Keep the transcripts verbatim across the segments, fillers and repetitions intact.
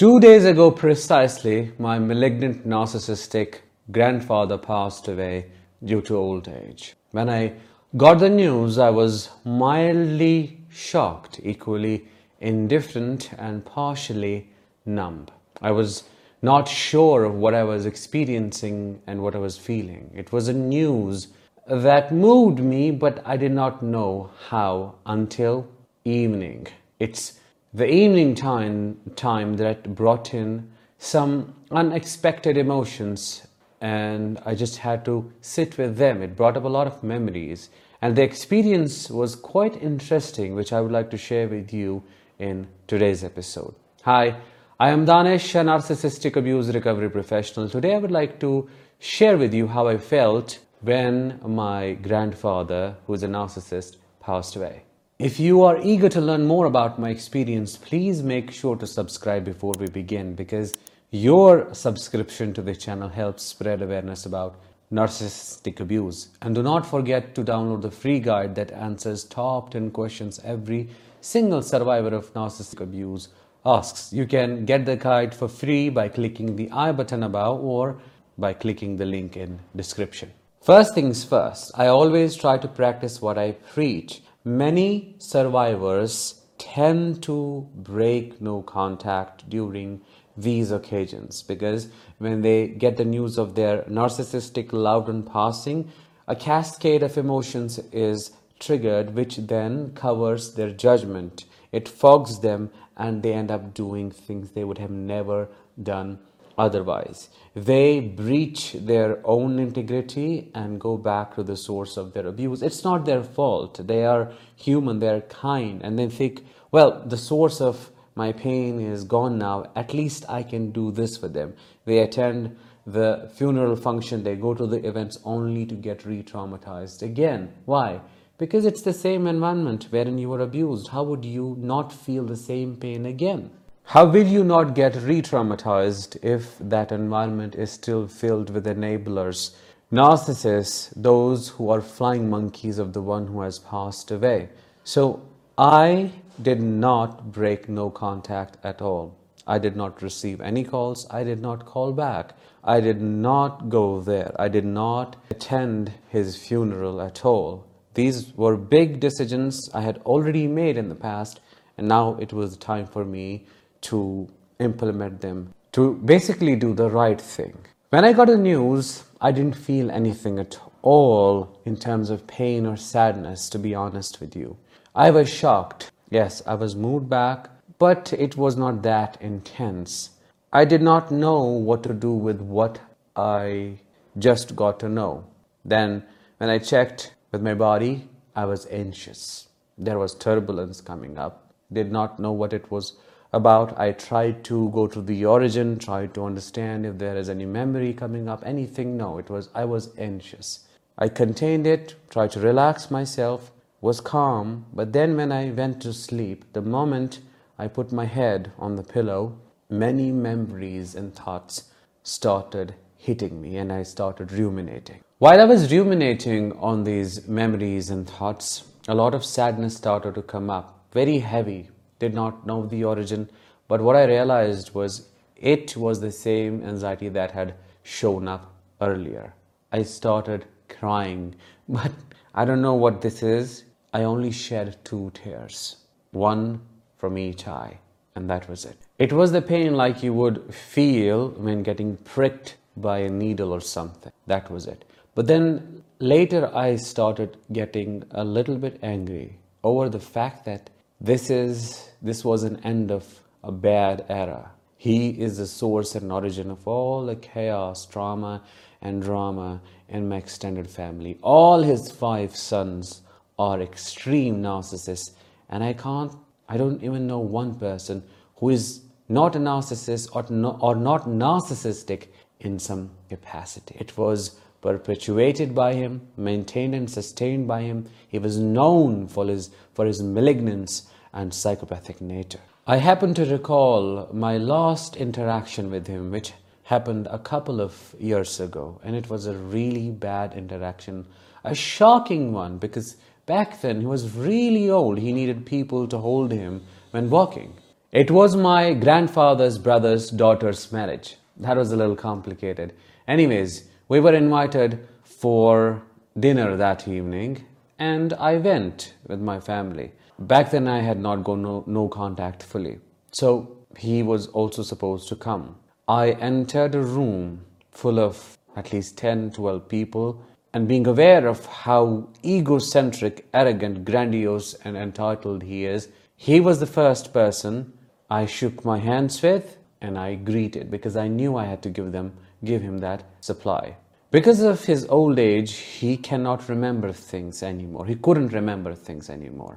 Two days ago precisely, my malignant narcissistic grandfather passed away due to old age. When I got the news, I was mildly shocked, equally indifferent and partially numb. I was not sure of what I was experiencing and what I was feeling. It was a news that moved me, but I did not know how until evening. It's the evening time, time that brought in some unexpected emotions, and I just had to sit with them. It brought up a lot of memories, and the experience was quite interesting, which I would like to share with you in today's episode. Hi, I am Danesh, a narcissistic abuse recovery professional. Today I would like to share with you how I felt when my grandfather, who is a narcissist, passed away. If you are eager to learn more about my experience, please make sure to subscribe before we begin, because your subscription to the channel helps spread awareness about narcissistic abuse. And do not forget to download the free guide that answers top ten questions every single survivor of narcissistic abuse asks. You can get the guide for free by clicking the I button above or by clicking the link in description. First things first, I always try to practice what I preach. Many survivors tend to break no contact during these occasions because when they get the news of their narcissistic loved one passing, a cascade of emotions is triggered, which then covers their judgment. It fogs them and they end up doing things they would have never done otherwise. They breach their own integrity and go back to the source of their abuse. It's not their fault. They are human, they're kind, and they think, well, the source of my pain is gone now. At least I can do this for them. They attend the funeral function, they go to the events only to get re-traumatized again. Why? Because it's the same environment wherein you were abused. How would you not feel the same pain again? How will you not get re-traumatized if that environment is still filled with enablers, narcissists, those who are flying monkeys of the one who has passed away? So I did not break no contact at all. I did not receive any calls. I did not call back. I did not go there. I did not attend his funeral at all. These were big decisions I had already made in the past, and now it was time for me to implement them, to basically do the right thing. When I got the news, I didn't feel anything at all in terms of pain or sadness, to be honest with you. I was shocked. Yes, I was moved back, but it was not that intense. I did not know what to do with what I just got to know. Then, when I checked with my body, I was anxious. There was turbulence coming up. Did not know what it was about. I tried to go to the origin, tried to understand if there is any memory coming up, anything. No, it was, I was anxious. I contained it, tried to relax myself, was calm, but then when I went to sleep, the moment I put my head on the pillow, many memories and thoughts started hitting me and I started ruminating. While I was ruminating on these memories and thoughts, a lot of sadness started to come up, very heavy. Did not know the origin, but what I realized was it was the same anxiety that had shown up earlier. I started crying, but I don't know what this is. I only shed two tears, one from each eye, and that was it. It was the pain like you would feel when getting pricked by a needle or something. That was it. But then later I started getting a little bit angry over the fact that This is, this was an end of a bad era. He is the source and origin of all the chaos, trauma, and drama in my extended family. All his five sons are extreme narcissists, and I can't, I don't even know one person who is not a narcissist or, no, or not narcissistic in some capacity. It was perpetuated by him, maintained and sustained by him. He was known for his, for his malignance and psychopathic nature. I happen to recall my last interaction with him, which happened a couple of years ago, and it was a really bad interaction, a shocking one, because back then he was really old. He needed people to hold him when walking. It was my grandfather's brother's daughter's marriage. That was a little complicated. Anyways, we were invited for dinner that evening, and I went with my family. Back then, I had not gone no, no contact fully. So he was also supposed to come. I entered a room full of at least ten, twelve people, and being aware of how egocentric, arrogant, grandiose, and entitled he is, he was the first person I shook my hands with and I greeted, because I knew I had to give them, give him that supply. Because of his old age, he cannot remember things anymore. He couldn't remember things anymore.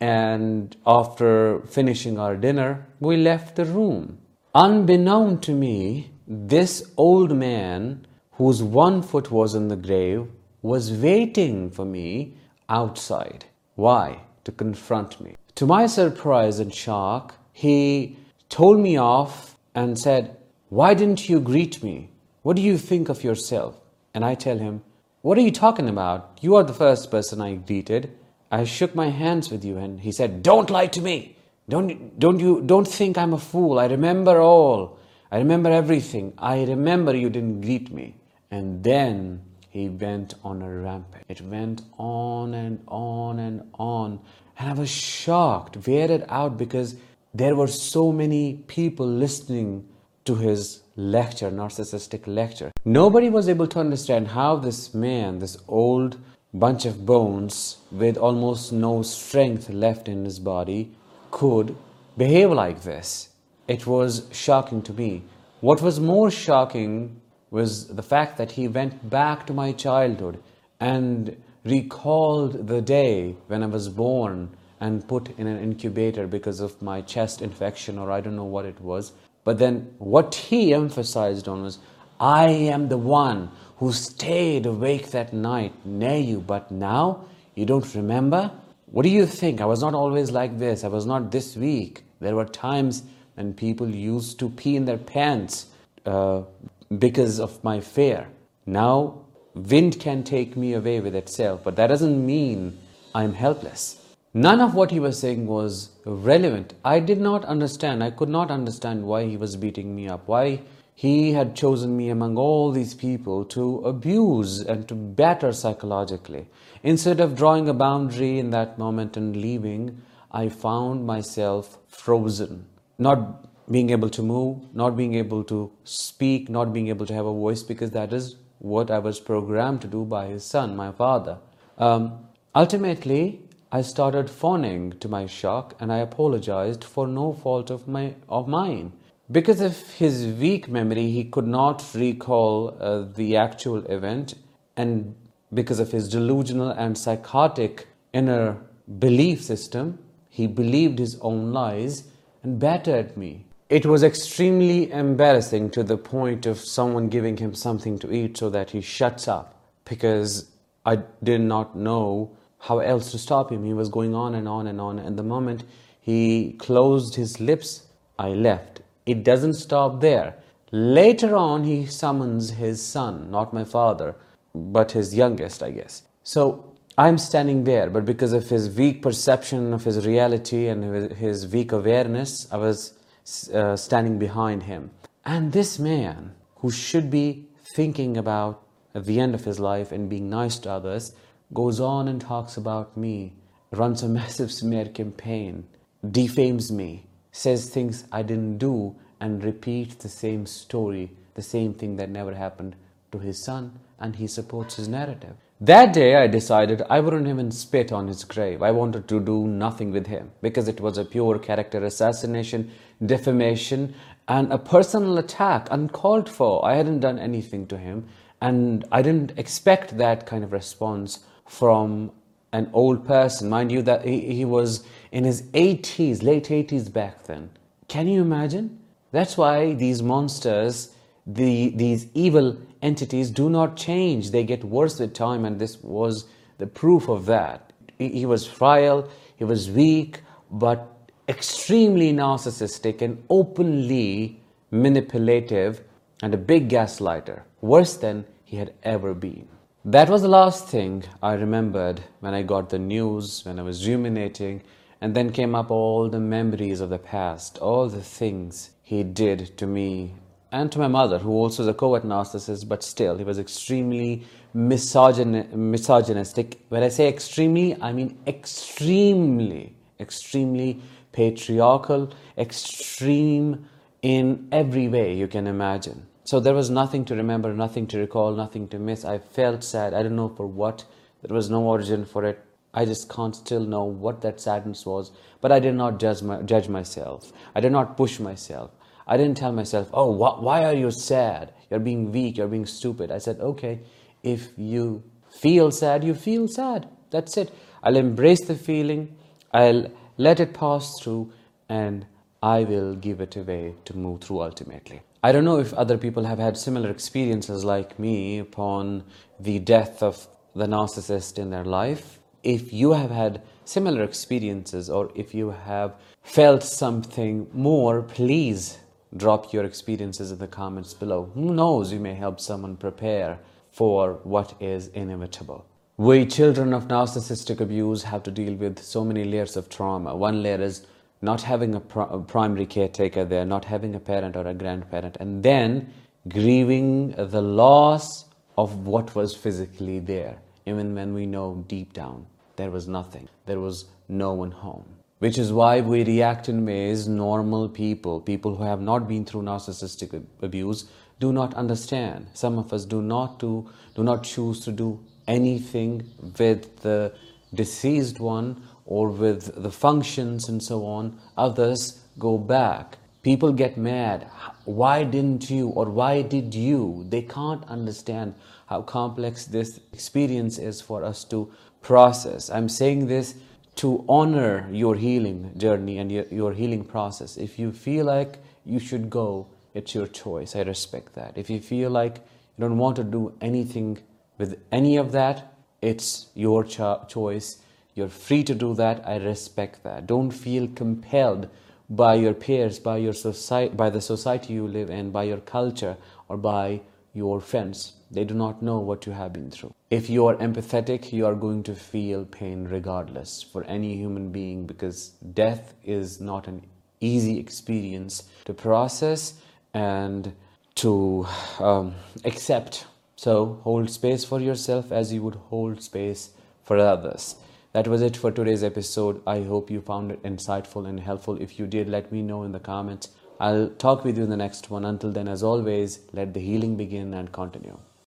And after finishing our dinner, we left the room. Unbeknown to me, this old man, whose one foot was in the grave, was waiting for me outside. Why? To confront me. To my surprise and shock, he told me off and said, "Why didn't you greet me? What do you think of yourself?" And I tell him, "What are you talking about? You are the first person I greeted. I shook my hands with you." And he said, "Don't lie to me. Don't, don't you, don't think I'm a fool. I remember all. I remember everything. I remember you didn't greet me." And then he went on a rampage. It went on and on and on. And I was shocked, weirded out, because there were so many people listening to his lecture, narcissistic lecture. Nobody was able to understand how this man, this old bunch of bones with almost no strength left in his body, could behave like this. It was shocking to me. What was more shocking was the fact that he went back to my childhood and recalled the day when I was born and put in an incubator because of my chest infection, or I don't know what it was. But then what he emphasized on was, "I am the one who stayed awake that night near you, but now you don't remember? What do you think? I was not always like this. I was not this weak. There were times when people used to pee in their pants uh, because of my fear. Now, wind can take me away with itself, but that doesn't mean I'm helpless." None of what he was saying was relevant. I did not understand. I could not understand why he was beating me up, why he had chosen me among all these people to abuse and to batter psychologically. Instead of drawing a boundary in that moment and leaving, I found myself frozen, not being able to move, not being able to speak, not being able to have a voice, because that is what I was programmed to do by his son, my father. Um, ultimately, I started fawning to my shock, and I apologized for no fault of my of mine. Because of his weak memory, he could not recall uh, the actual event, and because of his delusional and psychotic inner belief system, he believed his own lies and battered me. It was extremely embarrassing, to the point of someone giving him something to eat so that he shuts up, because I did not know how else to stop him. He was going on and on and on, and the moment he closed his lips, I left. It doesn't stop there. Later on, he summons his son, not my father, but his youngest, I guess. So I'm standing there, but because of his weak perception of his reality and his weak awareness, I was uh, standing behind him. And this man, who should be thinking about at the end of his life and being nice to others, goes on and talks about me, runs a massive smear campaign, defames me, says things I didn't do, and repeats the same story, the same thing that never happened to his son, and he supports his narrative. That day I decided I wouldn't even spit on his grave. I wanted to do nothing with him, because it was a pure character assassination, defamation, and a personal attack, uncalled for. I hadn't done anything to him, and I didn't expect that kind of response from an old person. Mind you, that he, he was in his eighties, late eighties back then. Can you imagine? That's why these monsters, the these evil entities do not change. They get worse with time, and this was the proof of that. He, he was frail, he was weak, but extremely narcissistic and openly manipulative, and a big gaslighter, worse than he had ever been. That was the last thing I remembered when I got the news, when I was ruminating, And then came up all the memories of the past, all the things he did to me and to my mother, who also is a covert narcissist, but still, he was extremely misogyn- misogynistic. When I say extremely, I mean extremely, extremely patriarchal, extreme in every way you can imagine. So there was nothing to remember, nothing to recall, nothing to miss. I felt sad. I don't know for what. There was no origin for it. I just can't still know what that sadness was. But I did not judge, my, judge myself. I did not push myself. I didn't tell myself, oh, wh- why are you sad? You're being weak, you're being stupid. I said, okay, if you feel sad, you feel sad. That's it. I'll embrace the feeling. I'll let it pass through, and I will give it away to move through ultimately. I don't know if other people have had similar experiences like me upon the death of the narcissist in their life. If you have had similar experiences, or if you have felt something more, please drop your experiences in the comments below. Who knows, you may help someone prepare for what is inevitable. We children of narcissistic abuse have to deal with so many layers of trauma. One layer is not having a, pr- a primary caretaker there, not having a parent or a grandparent, and then grieving the loss of what was physically there, even when we know deep down there was nothing. There was no one home. Which is why we react in ways normal people, people who have not been through narcissistic abuse, do not understand. Some of us do not do, do not choose to do anything with the deceased one or with the functions and so on. Others go back. People get mad. Why didn't you, or why did you? They can't understand how complex this experience is for us to process. I'm saying this to honor your healing journey and your, your healing process. If you feel like you should go, it's your choice. I respect that. If you feel like you don't want to do anything with any of that, it's your cho- choice. You're free to do that. I respect that. Don't feel compelled by your peers, by your society, by the society you live in, by your culture, or by your friends. They do not know what you have been through. If you are empathetic, you are going to feel pain regardless for any human being, because death is not an easy experience to process and to um, accept. So hold space for yourself as you would hold space for others. That was it for today's episode. I hope you found it insightful and helpful. If you did, let me know in the comments. I'll talk with you in the next one. Until then, as always, let the healing begin and continue.